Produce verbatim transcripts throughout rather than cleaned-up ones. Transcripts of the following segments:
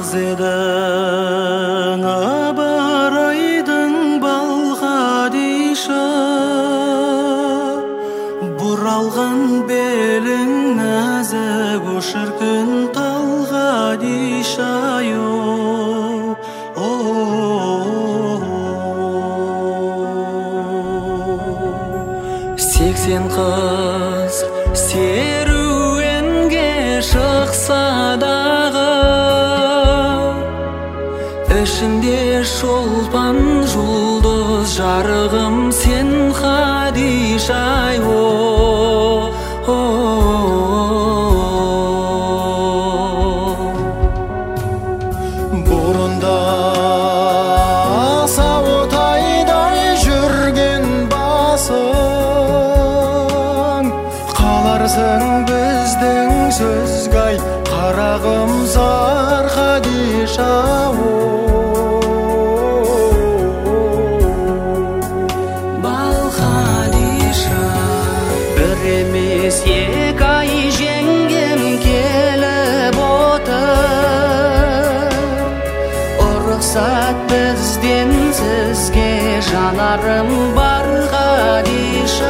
Нағзедің абарайдың балқадиша, бұралған белің нәзік шіркін талғадиша. Сексен қыз серуенге шықса дағы, ішінде шолпан жұлдыз жарығым сен Хадиша-ай. Бұрында сауытайдай жүрген басың, қаларсың біздің сөзгай қарағым зар Хадиша. Бал Хадиша, бір емес екі ай жеңгем келіп отыр, ұрықсат бізден сізге жанарым бар Хадиша.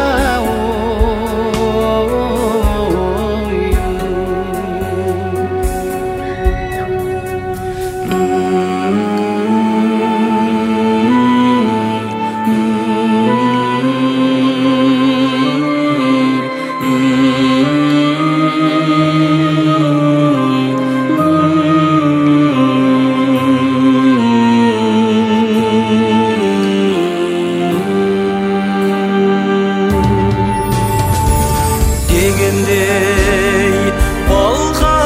Дегендей бал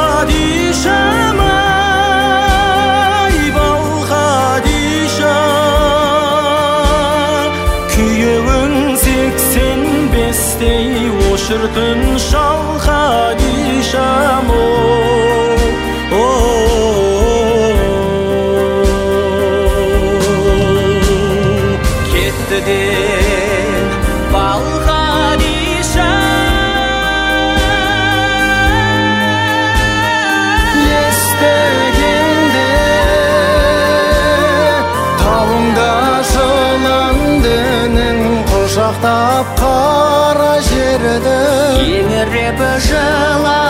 Хадишам-ай, бал Хадиша, күйеуің сексен бестей о шіркін шал Хадишам. Кетті де бал Хадиша, құшақтап қара жерді еңіреп жыла